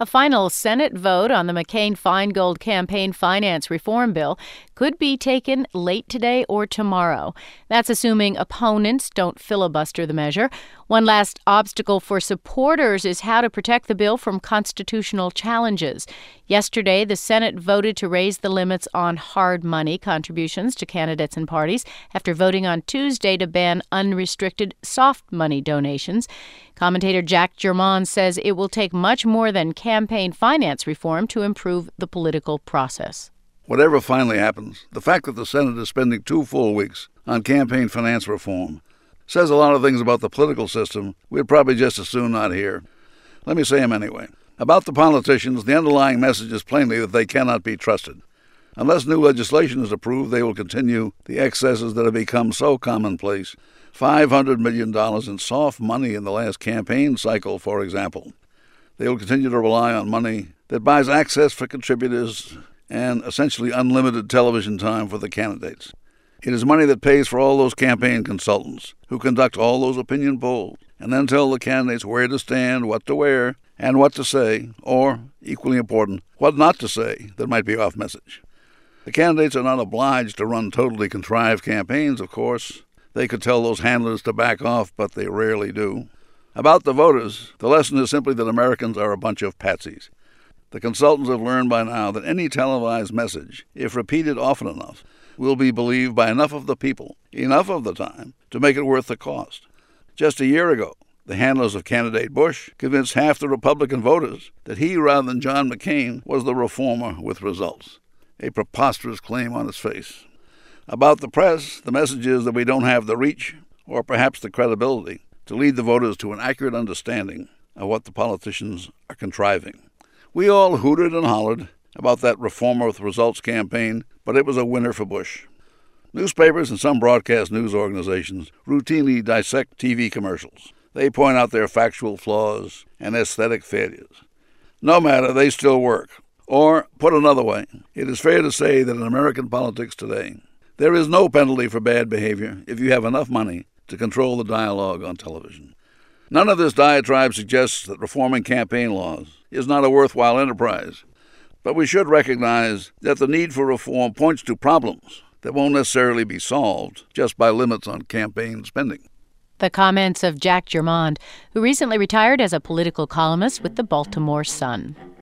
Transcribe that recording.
A final Senate vote on the McCain-Feingold campaign finance reform bill could be taken late today or tomorrow. That's assuming opponents don't filibuster the measure. One last obstacle for supporters is how to protect the bill from constitutional challenges. Yesterday, the Senate voted to raise the limits on hard money contributions to candidates and parties after voting on Tuesday to ban unrestricted soft money donations. Commentator Jack Germond says it will take much more than campaign finance reform to improve the political process. Whatever finally happens, the fact that the Senate is spending 2 full weeks on campaign finance reform says a lot of things about the political system we'd probably just as soon not hear. Let me say them anyway. About the politicians, the underlying message is plainly that they cannot be trusted. Unless new legislation is approved, they will continue the excesses that have become so commonplace. $500 million in soft money in the last campaign cycle, for example. They will continue to rely on money that buys access for contributors and essentially unlimited television time for the candidates. It is money that pays for all those campaign consultants who conduct all those opinion polls and then tell the candidates where to stand, what to wear, and what to say, or, equally important, what not to say that might be off message. The candidates are not obliged to run totally contrived campaigns, of course. They could tell those handlers to back off, but they rarely do. About the voters, the lesson is simply that Americans are a bunch of patsies. The consultants have learned by now that any televised message, if repeated often enough, will be believed by enough of the people, enough of the time, to make it worth the cost. Just a year ago, the handlers of candidate Bush convinced half the Republican voters that he, rather than John McCain, was the reformer with results. A preposterous claim on its face. About the press, the message is that we don't have the reach, or perhaps the credibility, to lead the voters to an accurate understanding of what the politicians are contriving. We all hooted and hollered about that reformer with results campaign, but it was a winner for Bush. Newspapers and some broadcast news organizations routinely dissect TV commercials. They point out their factual flaws and aesthetic failures. No matter, they still work. Or, put another way, it is fair to say that in American politics today, there is no penalty for bad behavior if you have enough money to control the dialogue on television. None of this diatribe suggests that reforming campaign laws is not a worthwhile enterprise, but we should recognize that the need for reform points to problems that won't necessarily be solved just by limits on campaign spending. The comments of Jack Germond, who recently retired as a political columnist with the Baltimore Sun.